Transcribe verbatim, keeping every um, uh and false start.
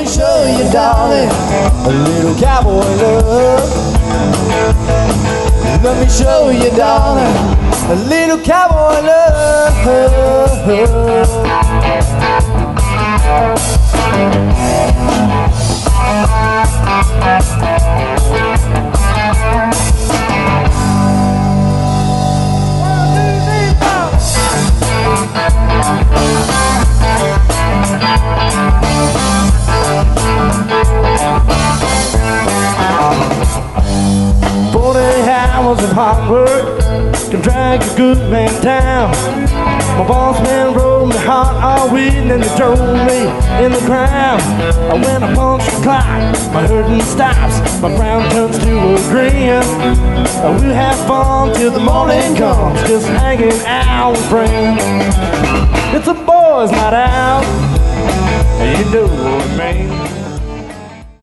me show you, darling, a little cowboy love. Let me show you, darling, a little cowboy love. Forty hours of hard work can drag a good man down. My boss man rode me hard all week and they drove me in the ground. When I punch the clock, my hurting stops, my frown turns to a grin. We'll have fun till the morning comes, just hanging out with friends. It's a boys' night out, you know what I mean.